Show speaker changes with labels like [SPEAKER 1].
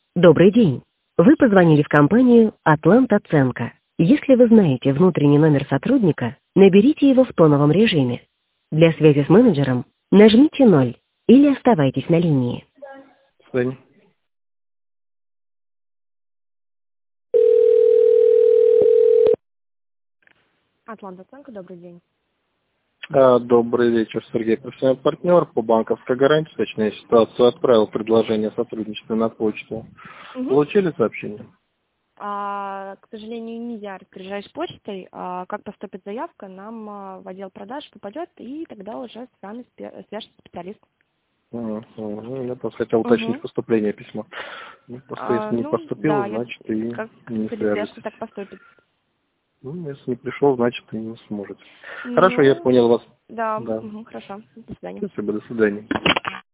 [SPEAKER 1] Добрый день. Вы позвонили в компанию «Атлант-Оценка». Если вы знаете внутренний номер сотрудника, наберите его в тоновом режиме. Для связи с менеджером нажмите 0 или оставайтесь на линии.
[SPEAKER 2] Свидания.
[SPEAKER 3] Атлант-Оценка, добрый день.
[SPEAKER 2] Добрый вечер, Сергей. Профессиональный партнер по банковской гарантии, точнее ситуацию, отправил предложение о сотрудничестве на почту. Получили сообщение?
[SPEAKER 3] К сожалению, нельзя распоряжаясь почтой. Как поступит заявка, нам в отдел продаж попадет, и тогда уже с вами свяжется специалист.
[SPEAKER 2] Я просто хотел уточнить поступление письма. Просто если не поступило,
[SPEAKER 3] да,
[SPEAKER 2] значит и
[SPEAKER 3] как
[SPEAKER 2] не свяжетесь.
[SPEAKER 3] так поступит.
[SPEAKER 2] Если не пришел, значит и не сможете. Хорошо, я понял вас.
[SPEAKER 3] Да,
[SPEAKER 2] Да.
[SPEAKER 3] хорошо. До свидания.
[SPEAKER 2] Спасибо, до свидания.